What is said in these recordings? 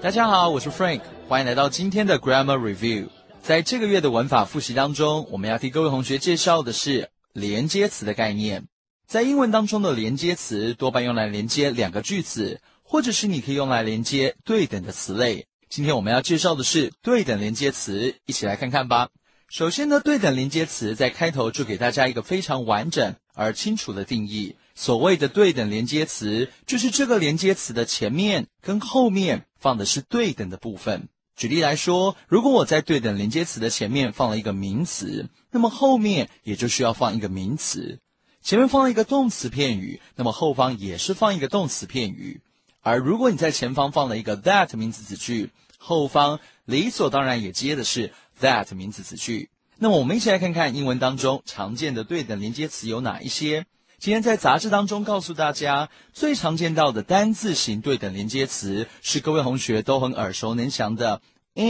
大家好，我是 Frank， 欢迎来到今天的 Grammar Review。在这个月的文法复习当中，我们要替各位同学介绍的是连接词的概念。在英文当中的连接词多半用来连接两个句子，或者是你可以用来连接对等的词类。今天我们要介绍的是对等连接词，一起来看看吧。首先呢，对等连接词在开头就给大家一个非常完整而清楚的定义。所谓的对等连接词，就是这个连接词的前面跟后面放的是对等的部分。举例来说，如果我在对等连接词的前面放了一个名词，那么后面也就需要放一个名词。前面放了一个动词片语，那么后方也是放一个动词片语。而如果你在前方放了一个 that 名词子句，后方理所当然也接的是 that 名词子句。那么我们一起来看看英文当中常见的对等连接词有哪一些。今天在杂志当中告诉大家，最常见到的单字型对等连接词是各位同学都很耳熟能详的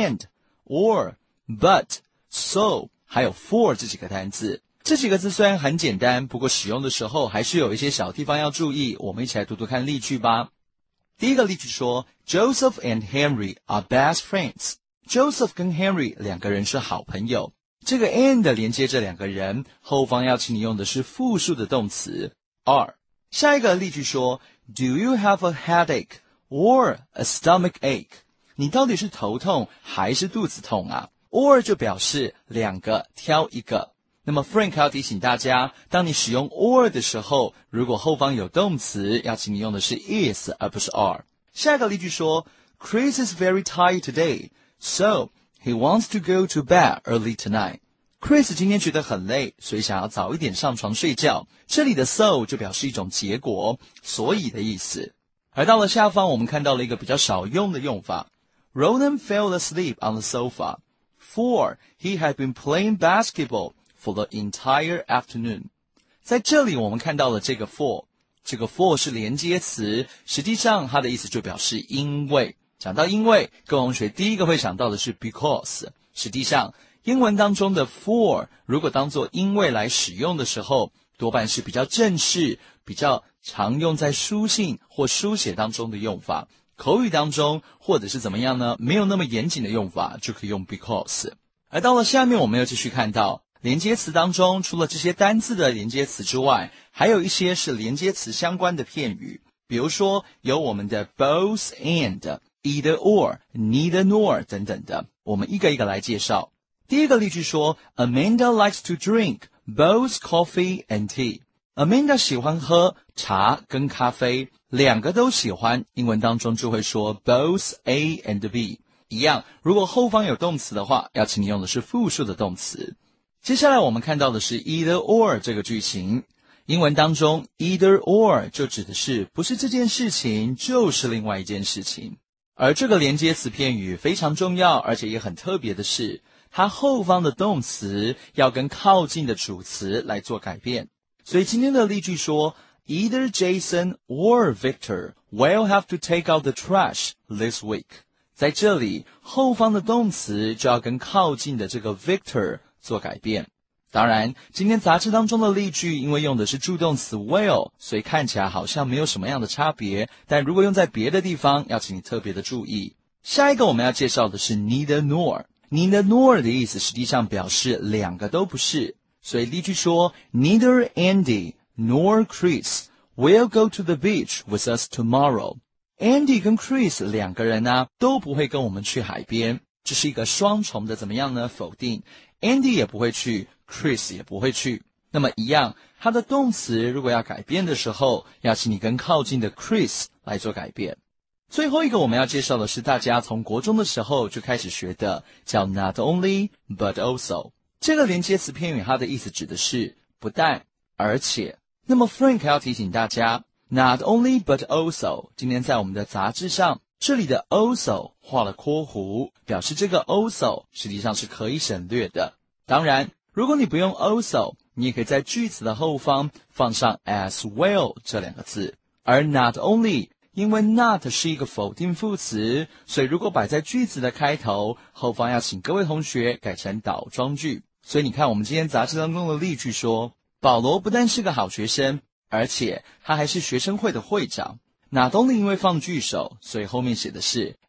and、or、but、so 还有 for 这几个单字。这几个字虽然很简单，不过使用的时候还是有一些小地方要注意。我们一起来读读看例句吧。第一个例句说 Joseph and Henry are best friends。 Joseph 跟 Henry 两个人是好朋友。这个 and 连接这两个人，后方要请你用的是复数的动词 are。 下一个例句说 Do you have a headache or a stomach ache？ 你到底是头痛还是肚子痛啊？ or 就表示两个挑一个。那么 Frank 要提醒大家，当你使用 or 的时候，如果后方有动词，要请你用的是 is 而不是 are。 下一个例句说 Chris is very tired today, so he wants to go to bed early tonight。 Chris 今天觉得很累，所以想要早一点上床睡觉。这里的 so 就表示一种结果，所以的意思。而到了下方，我们看到了一个比较少用的用法 Ronan fell asleep on the sofa, for he had been playing basketball for the entire afternoon。 在这里我们看到了这个 for， 这个 for 是连接词，实际上它的意思就表示因为。讲到因为，各位同学第一个会想到的是 because。 实际上英文当中的 for 如果当作因为来使用的时候，多半是比较正式，比较常用在书信或书写当中的用法。口语当中或者是怎么样呢，没有那么严谨的用法，就可以用 because。 而到了下面，我们又继续看到连接词当中，除了这些单字的连接词之外，还有一些是连接词相关的片语。比如说有我们的 both and、either or、neither nor 等等的，我们一个一个来介绍。第一个例句说 Amanda likes to drink both coffee and tea。 Amanda 喜欢喝茶跟咖啡，两个都喜欢，英文当中就会说 both A and B。 一样，如果后方有动词的话，要请你用的是复数的动词。接下来我们看到的是 either or 这个句型。英文当中 either or 就指的是不是这件事情就是另外一件事情。而这个连接词片语非常重要，而且也很特别的是，它后方的动词要跟靠近的主词来做改变。所以今天的例句说 Either Jason or Victor will have to take out the trash this week。 在这里后方的动词就要跟靠近的这个 Victor 做改变。当然今天杂志当中的例句因为用的是助动词 will， 所以看起来好像没有什么样的差别，但如果用在别的地方，要请你特别的注意。下一个我们要介绍的是 neither nor。Neither nor 的意思实际上表示两个都不是，所以例句说 Neither Andy nor Chris will go to the beach with us tomorrow。 Andy 跟 Chris 两个人呢都不会跟我们去海边，这是一个双重的怎么样呢？否定。 Andy 也不会去， Chris 也不会去。那么一样，它的动词如果要改变的时候，要请你跟靠近的 Chris 来做改变。最后一个我们要介绍的是大家从国中的时候就开始学的，叫 not only but also。 这个连接词片语它的意思指的是不但而且。那么 Frank 要提醒大家 not only but also， 今天在我们的杂志上，这里的 also 画了括弧，表示这个 also 实际上是可以省略的。当然如果你不用 also， 你也可以在句子的后方放上 as well 这两个字。而 not only因为 not 是一个否定副词，所以如果摆在句子的开头，后方要请各位同学改成倒装句。所以你看我们今天杂志当中的例句说，保罗不但是个好学生，而且他还是学生会的会长。not only因为放句首，所以后面写的是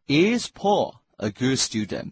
Is Paul a good student?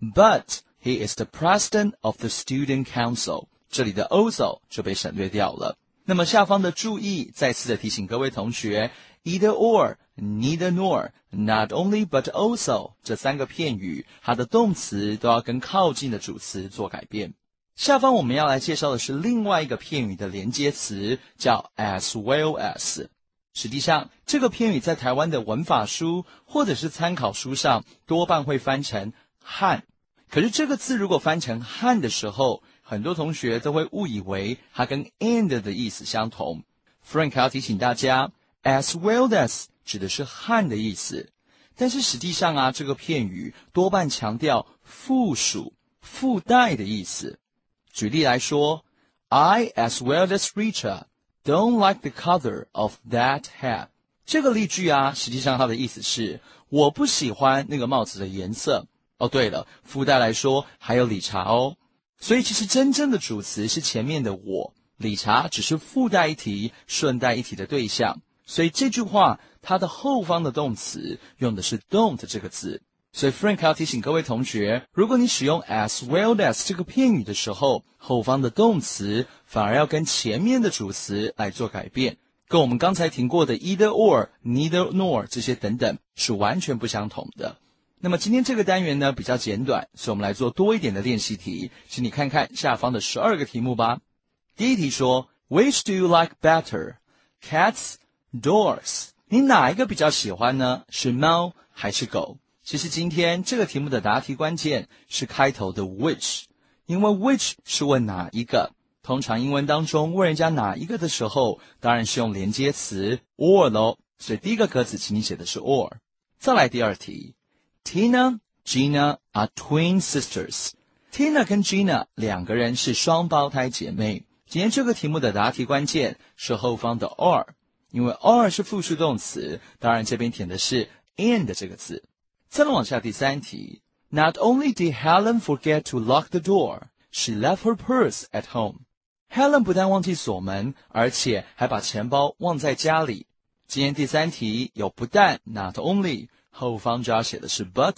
But he is the president of the student council. 这里的 also 就被省略掉了。那么下方的注意，再次的提醒各位同学 ，either or、neither nor、not only but also 这三个片语，它的动词都要跟靠近的主词做改变。下方我们要来介绍的是另外一个片语的连接词，叫 as well as。实际上，这个片语在台湾的文法书或者是参考书上多半会翻成和。可是这个字如果翻成和的时候，很多同学都会误以为它跟 and 的意思相同。Frank 要提醒大家 as well as 指的是和的意思，但是实际上啊，这个片语多半强调附属、附带的意思。举例来说 I as well as Richard don't like the color of that hat。 这个例句啊，实际上它的意思是我不喜欢那个帽子的颜色。哦，对了，附带来说还有理查哦。所以其实真正的主词是前面的我，理查只是附带一提、顺带一提的对象。所以这句话它的后方的动词用的是 don't 这个字。所以 Frank 要提醒各位同学，如果你使用 as well as 这个片语的时候，后方的动词反而要跟前面的主词来做改变，跟我们刚才听过的 either or、neither nor 这些等等是完全不相同的。那么今天这个单元呢比较简短，所以我们来做多一点的练习题，请你看看下方的12个题目吧。第一题说 Which do you like better? Cats, dogs? 你哪一个比较喜欢呢？是猫还是狗？其实今天这个题目的答题关键是开头的 which， 因为 which 是问哪一个。通常英文当中问人家哪一个的时候，当然是用连接词 or 咯，所以第一个格子请你写的是 or。再来第二题Tina, Gina are twin sisters. Tina 跟 Gina 两个人是双胞胎姐妹。今天这个题目的答题关键是后方的 are， 因为 are 是复数动词，当然这边填的是 and 这个字。再来往下第三题 Not only did Helen forget to lock the door, she left her purse at home. Helen 不但忘记锁门，而且还把钱包忘在家里。今天第三题有不但 not only，后方就要写的是 but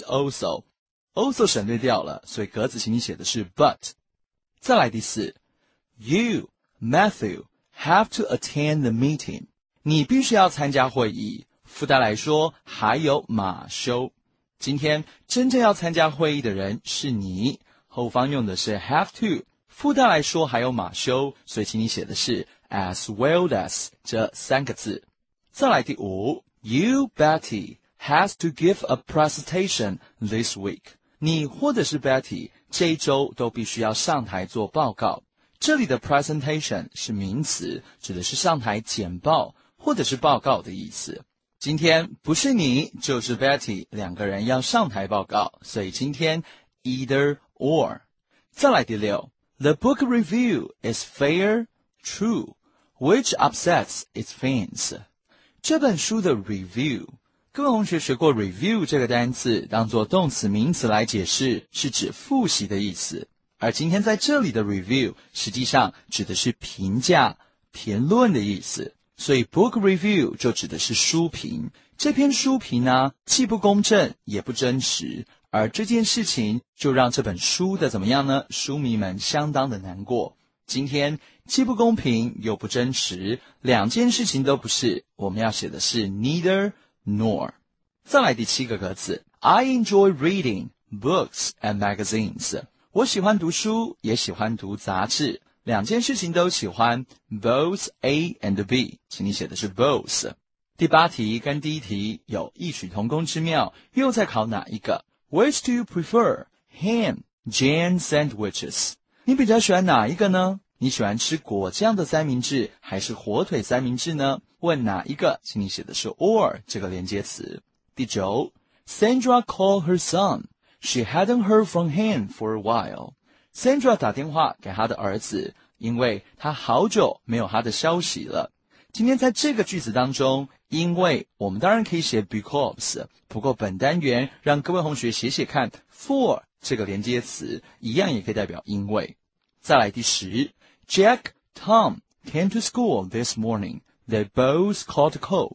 also 省略掉了，所以格子请你写的是 but。 再来第四 You, Matthew, have to attend the meeting. 你必须要参加会议。附带来说还有马修。今天真正要参加会议的人是你，后方用的是 have to， 附带来说还有马修，所以请你写的是 as well as 这三个字。再来第五 You, Betty, has to give a presentation this week. 你或者是 Betty 这一周都必须要上台做报告。这里的 presentation 是名词，指的是上台简报或者是报告的意思。今天不是你就是 Betty 两个人要上台报告，所以今天 either or。 再来第六 The book review is fair, true, which upsets its fans. 这本书的 review，各位同学学过 review 这个单词，当作动词名词来解释，是指复习的意思。而今天在这里的 review 实际上指的是评价、评论的意思。所以 book review 就指的是书评。这篇书评呢，既不公正也不真实，而这件事情就让这本书的怎么样呢？书迷们相当的难过。今天既不公平又不真实，两件事情都不是，我们要写的是 neither nor。 再来第七个格子 I enjoy reading books and magazines. 我喜欢读书也喜欢读杂志，两件事情都喜欢 both A and B， 请你写的是 both。 第八题跟第一题有异曲同工之妙，又在考哪一个？ Which do you prefer? Ham, jam sandwiches. 你比较喜欢哪一个呢？你喜欢吃果酱的三明治还是火腿三明治呢？问哪一个，请你写的是 or 这个连接词。第九 Sandra called her son. She hadn't heard from him for a while. Sandra 打电话给她的儿子，因为她好久没有他的消息了。今天在这个句子当中，因为我们当然可以写 because， 不过本单元让各位同学写写看 for 这个连接词，一样也可以代表因为。再来第10 Jack, Tom came to school this morning. They both caught a cold.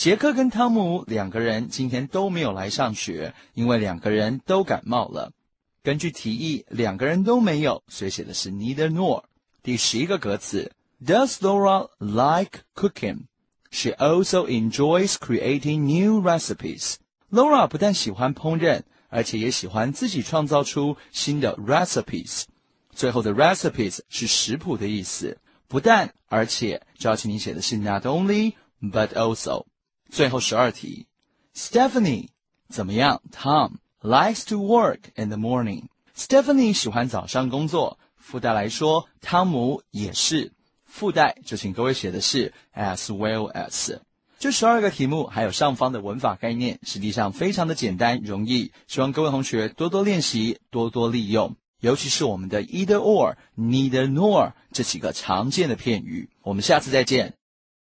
杰克跟汤姆两个人今天都没有来上学，因为两个人都感冒了。根据题意，两个人都没有，所以写的是 neither nor。第11个格子 Does Laura like cooking? She also enjoys creating new recipes. Laura 不但喜欢烹饪，而且也喜欢自己创造出新的 recipes。最后的 recipes 是食谱的意思，不但而且就要请你写的是 not only but also。最后12题 Stephanie 怎么样 Tom likes to work in the morning. Stephanie 喜欢早上工作，附带来说汤姆也是，附带就请各位写的是 as well as。这12个题目还有上方的文法概念，实际上非常的简单容易，希望各位同学多多练习，多多利用，尤其是我们的 either or, neither nor 这几个常见的片语。我们下次再见。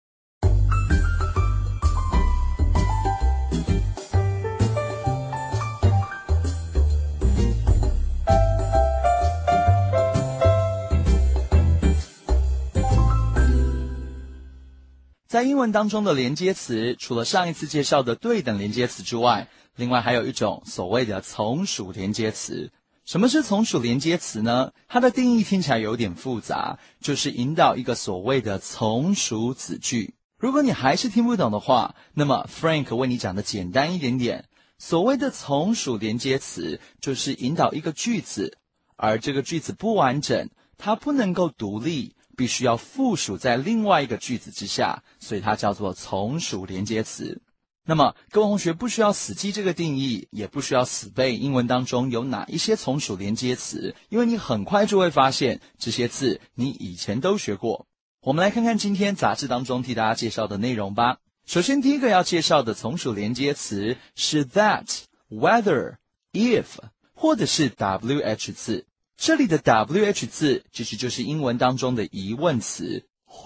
在英文当中的连接词，除了上一次介绍的对等连接词之外，另外还有一种所谓的从属连接词。什么是从属连接词呢？它的定义听起来有点复杂，就是引导一个所谓的从属子句。如果你还是听不懂的话，那么 Frank 为你讲的简单一点点。所谓的从属连接词，就是引导一个句子，而这个句子不完整，它不能够独立，必须要附属在另外一个句子之下，所以它叫做从属连接词。那么各位同学不需要死记这个定义，也不需要死背英文当中有哪一些从属连接词，因为你很快就会发现这些字你以前都学过。我们来看看今天杂志当中替大家介绍的内容吧。首先第一个要介绍的从属连接词是 that、whether、if 或者是 wh 字。这里的 wh 字其实就是英文当中的疑问词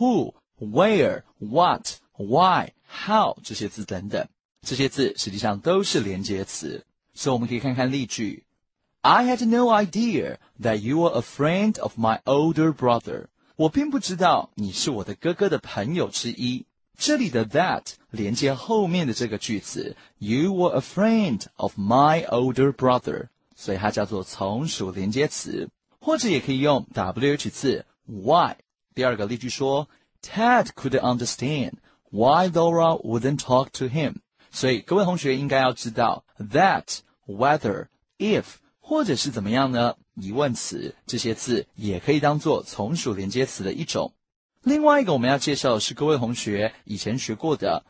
who、where、what、why、how 这些字等等，这些字实际上都是连接词。所以我们可以看看例句 I had no idea that you were a friend of my older brother. 我并不知道你是我的哥哥的朋友之一。这里的 that 连接后面的这个句子 You were a friend of my older brother，所以它叫做从属连接词，或者也可以用 wh 字 why。第二个例句说 Ted couldn't understand why Laura wouldn't talk to him。所以各位同学应该要知道 that、whether、if 或者是怎么样呢？疑问词这些字也可以当做从属连接词的一种。另外一个我们要介绍的是各位同学以前学过的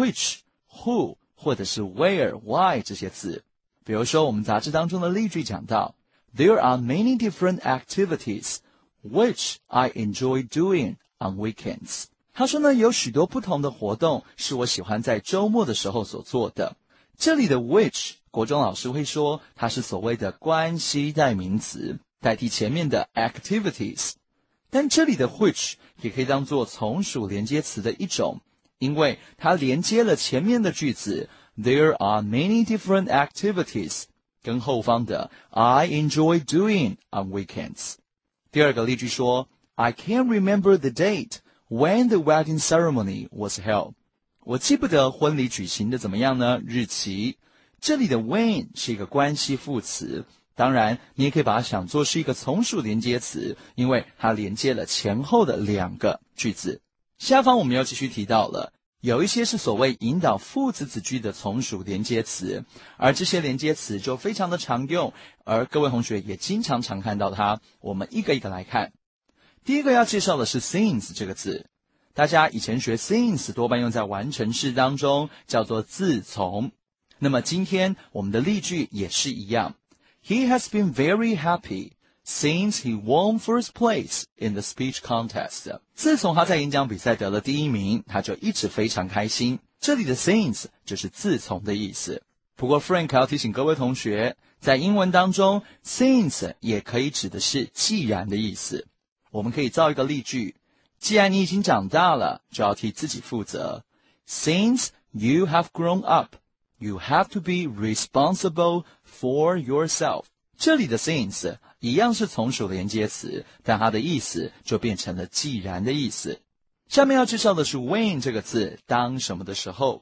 which、who 或者是 where、why 这些字。比如说我们杂志当中的例句讲到 There are many different activities which I enjoy doing on weekends。 他说呢，有许多不同的活动是我喜欢在周末的时候所做的。这里的 which 国中老师会说它是所谓的关系代名词，代替前面的 activities。 但这里的 which 也可以当作从属连接词的一种，因为它连接了前面的句子There are many different activities 跟后方的 I enjoy doing on weekends。 第二个例句说 I can't remember the date when the wedding ceremony was held。 我记不得婚礼举行的怎么样呢？日期。这里的 when 是一个关系副词，当然你也可以把它想作是一个从属连接词，因为它连接了前后的两个句子。下方我们又继续提到了有一些是所谓引导副词子句的从属连接词，而这些连接词就非常的常用，而各位同学也经常看到它。我们一个一个来看。第一个要介绍的是 since 这个字，大家以前学 since 多半用在完成式当中，叫做自从。那么今天我们的例句也是一样 He has been very happy since he won first place in the speech contest。 自从他在演讲比赛得了第一名，他就一直非常开心。这里的 since 就是自从的意思。不过 Frank 要提醒各位同学，在英文当中 since 也可以指的是既然的意思。我们可以造一个例句，既然你已经长大了，就要替自己负责。 Since you have grown up, you have to be responsible for yourself。 这里的 since 一样是从属连接词，但它的意思就变成了既然的意思。下面要介绍的是 when 这个字，当什么的时候。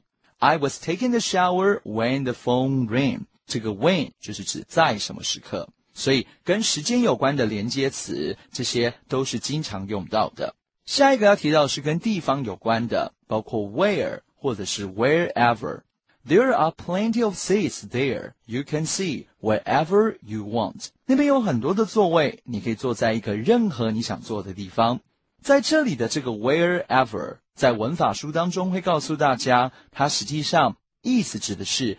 I was taking the shower when the phone rang. 这个 when 就是指在什么时刻，所以跟时间有关的连接词，这些都是经常用到的。下一个要提到的是跟地方有关的，包括 where 或者是 wherever。There are plenty of seats there. You can see wherever you want. 那边有很多的座位，你可以坐在一个任何你想坐的地方。在这里的这个 wherever 在文法书当中会告诉大家，它实际上意思指的是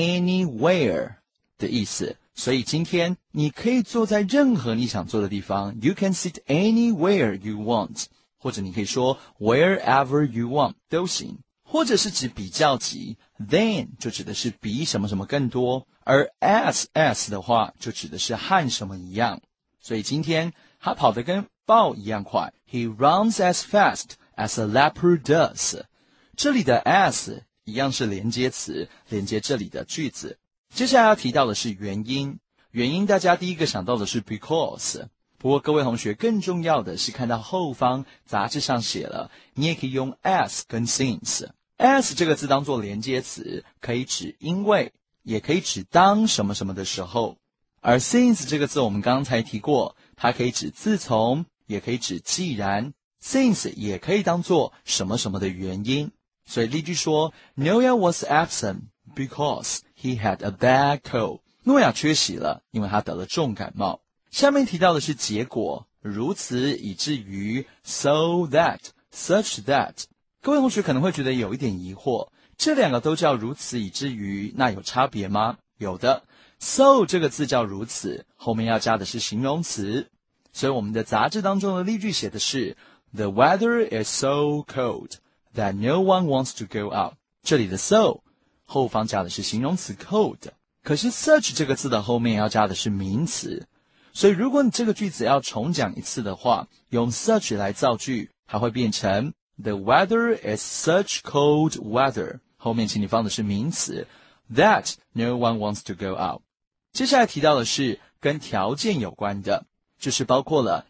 anywhere 的意思。所以今天你可以坐在任何你想坐的地方。You can sit anywhere you want. 或者你可以说 wherever you want 都行。或者是指比较级 than 就指的是比什么什么更多，而 as 的话就指的是和什么一样。所以今天他跑得跟豹一样快 He runs as fast as a leopard does. 这里的 as 一样是连接词，连接这里的句子。接下来要提到的是原因，原因大家第一个想到的是 because， 不过各位同学更重要的是看到后方杂志上写了，你也可以用 as 跟 since。as 这个字当作连接词，可以指因为，也可以指当什么什么的时候。而 since 这个字我们刚才提过，它可以指自从，也可以指既然。since 也可以当作什么什么的原因。所以例句说 Noah was absent because he had a bad cold. 诺亚缺席了，因为他得了重感冒。下面提到的是结果，如此以至于 so that, such that。各位同学可能会觉得有一点疑惑，这两个都叫如此以至于，那有差别吗？有的。so 这个字叫如此，后面要加的是形容词。所以我们的杂志当中的例句写的是 The weather is so cold that no one wants to go out. 这里的 so 后方加的是形容词 cold， 可是 such 这个字的后面要加的是名词。所以如果你这个句子要重讲一次的话，用 such 来造句，它会变成The weather is such cold weather. 后面请你放的是名词 that no one wants to go out. 接下来提到的是跟条件有关的，就是包括了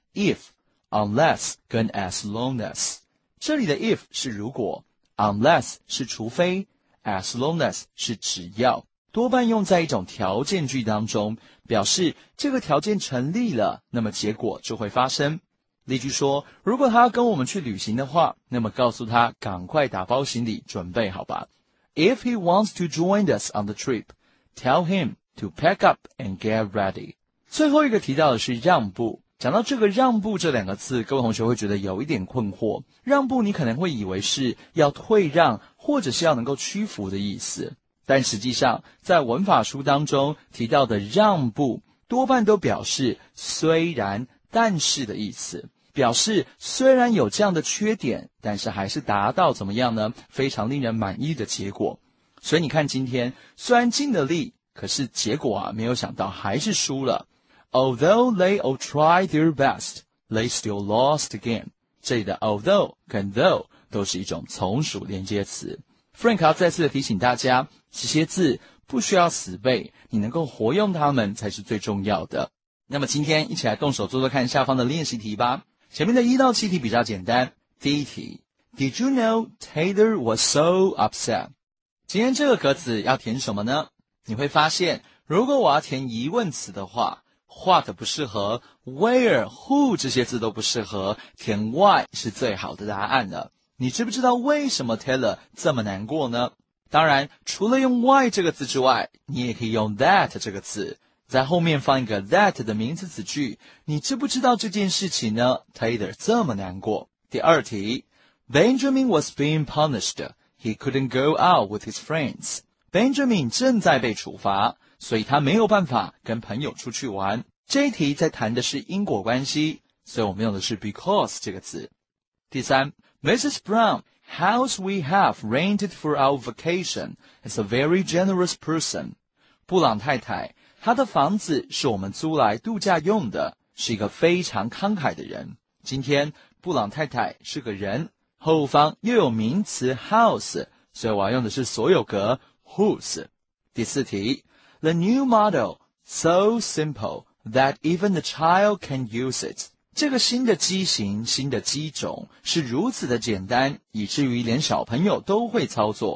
if、unless 跟 as long as。这里的 if 是如果， unless 是除非， as long as 是只要，多半用在一种条件句当中，表示这个条件成立了，那么结果就会发生。例句说，如果他要跟我们去旅行的话，那么告诉他赶快打包行李，准备好吧。If he wants to join us on the trip, tell him to pack up and get ready. 最后一个提到的是让步。讲到这个让步这两个字，各位同学会觉得有一点困惑。让步你可能会以为是要退让，或者是要能够屈服的意思。但实际上，在文法书当中提到的让步，多半都表示虽然但是的意思，表示虽然有这样的缺点，但是还是达到怎么样呢？非常令人满意的结果。所以你看今天虽然尽了力，可是结果没有想到还是输了。Although they all tried their best, they still lost again. 这里的 although 跟 though 都是一种从属连接词。Frank 要再次的提醒大家，这些字不需要死背，你能够活用它们才是最重要的。那么今天一起来动手做做看下方的练习题吧。前面的1到7题比较简单。第一题 Did you know Taylor was so upset? 今天这个格子要填什么呢？你会发现，如果我要填疑问词的话，what 不适合， where、who 这些字都不适合，填 why 是最好的答案了。你知不知道为什么 Taylor 这么难过呢？当然，除了用 why 这个字之外，你也可以用 that 这个字，在后面放一个 that 的名词子句。你知不知道这件事情呢？ Taylor 这么难过。第二题 Benjamin was being punished. He couldn't go out with his friends. Benjamin 正在被处罚，所以他没有办法跟朋友出去玩。这一题在谈的是因果关系，所以我们用的是 because 这个字。第三 Mrs. Brown, house we have rented for our vacation, is a very generous person. 布朗太太，她的房子是我们租来度假用的，是一个非常慷慨的人。今天布朗太太是个人，后方又有名词 house， 所以我要用的是所有格 whose。第四题 The new model, so simple that even a child can use it. 这个新的机型，新的机种是如此的简单，以至于连小朋友都会操作。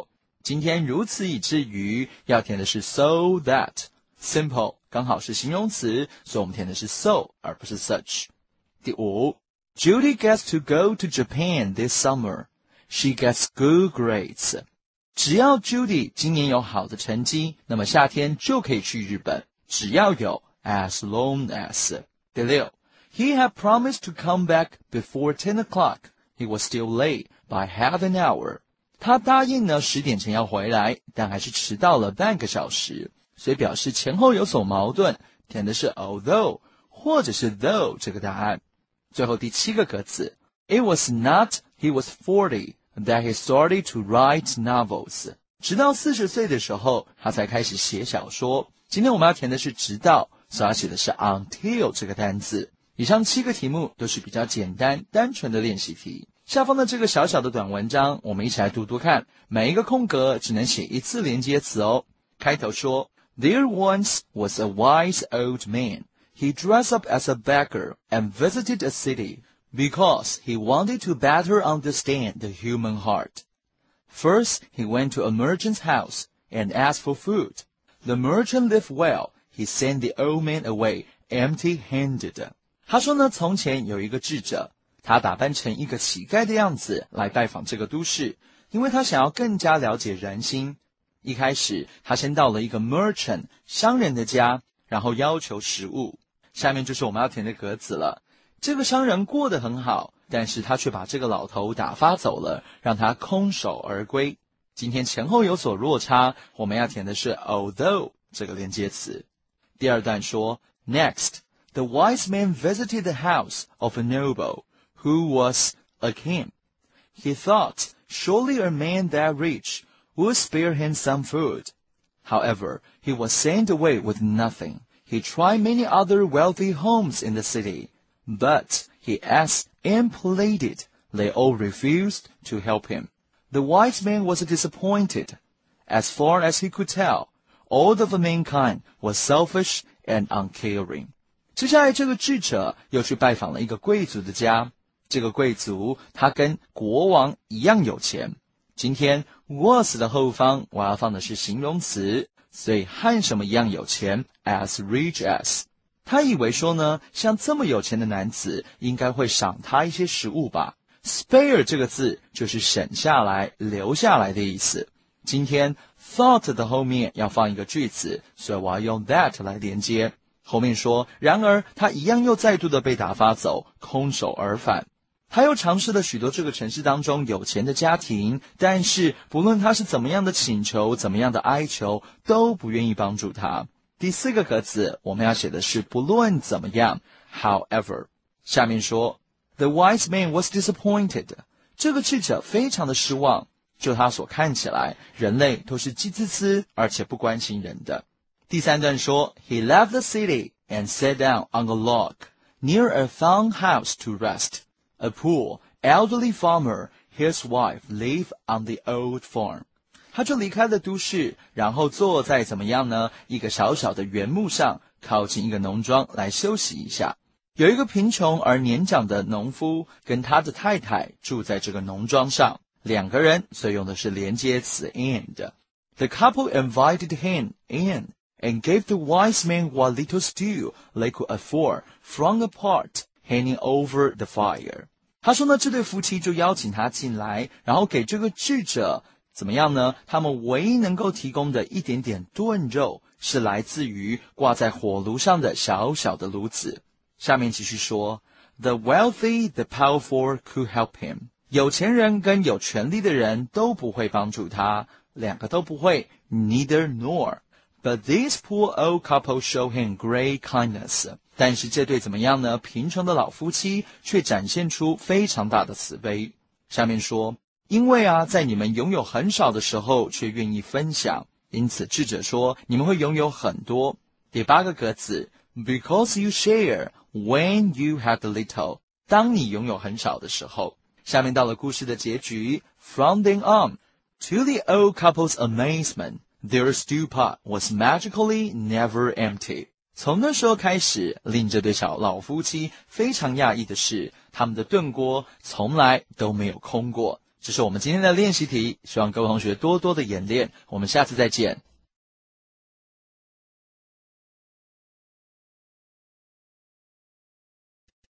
今天如此以至于要填的是 so that。 simple 刚好是形容词，所以我们填的是 so 而不是 such。 第五， Judy gets to go to Japan this summer. She gets good grades. 只要 Judy 今年有好的成绩，那么夏天就可以去日本，只要有 as long as。 第六， He had promised to come back before 10 o'clock. He was still late by half an hour. 他答应呢10点前要回来，但还是迟到了半个小时，所以表示前后有所矛盾，填的是 although 或者是 though 这个答案。最后第7个格子， It was not he was 40 that he started to write novels. 直到40岁的时候，他才开始写小说。今天我们要填的是直到，所以要写的是 until 这个单字。以上7个题目都是比较简单单纯的练习题。下方的这个小小的短文章，我们一起来读读看，每一个空格只能写一次连接词哦。开头说 There once was a wise old man. He dressed up as a beggar and visited a city because he wanted to better understand the human heart. First, he went to a merchant's house and asked for food. The merchant lived well. He sent the old man away empty-handed. 他说呢，从前有一个智者，他打扮成一个乞丐的样子来拜访这个都市，因为他想要更加了解人心。一开始，他先到了一个 merchant 商人的家，然后要求食物。下面就是我们要填的格子了。这个商人过得很好，但是他却把这个老头打发走了，让他空手而归。今天前后有所落差，我们要填的是 although 这个连接词。第二段说 Next, the wise man visited the house of a noble who was a king. He thought, surely a man that rich would spare him some food. However, he was sent away with nothing. He tried many other wealthy homes in the city, but he asked and pleaded. They all refused to help him. The wise man was disappointed. As far as he could tell, all of mankind was selfish and uncaring. 接下来这个智者又去拜访了一个贵族的家。这个贵族他跟国王一样有钱。今天 was 的后方我要放的是形容词，所以和什么一样有钱 as rich as。 他以为说呢，像这么有钱的男子应该会赏他一些食物吧。 spare 这个字就是省下来留下来的意思。今天 thought 的后面要放一个句子，所以我要用 that 来连接。后面说，然而他一样又再度的被打发走，空手而返。他又尝试了许多这个城市当中有钱的家庭，但是不论他是怎么样的请求，怎么样的哀求，都不愿意帮助他。第4个格子我们要写的是不论怎么样 however。 下面说 The wise man was disappointed. 这个智者非常的失望，就他所看起来，人类都是自私而且不关心人的。第3段说 He left the city and sat down on a log near a farmhouse to rest. A poor, elderly farmer, his wife, lived on the old farm. 他就离开了都市，然后坐在怎么样呢？一个小小的原木上，靠近一个农庄来休息一下。有一个贫穷而年长的农夫跟他的太太住在这个农庄上，两个人，所以用的是连接词 and. The couple invited him in and gave the wise man what little stew they could afford from a pot hanging over the fire. 他说呢，这对夫妻就邀请他进来，然后给这个智者怎么样呢？他们唯一能够提供的一点点炖肉，是来自于挂在火炉上的小小的炉子。下面继续说 The wealthy, the powerful could help him. 有钱人跟有权力的人都不会帮助他，两个都不会 neither nor. But this poor old couple showed him great kindness. 但是这对怎么样呢？贫穷的老夫妻却展现出非常大的慈悲。下面说，因为在你们拥有很少的时候却愿意分享，因此智者说你们会拥有很多。第8个格子 Because you share when you have little. 当你拥有很少的时候。下面到了故事的结局 From then on, to the old couple's amazement, their stew pot was magically never empty. 从那时候开始，令这对小老夫妻非常讶异的是，他们的炖锅从来都没有空过。 这是我们今天的练习题，希望各位同学多多的演练。我们下次再见。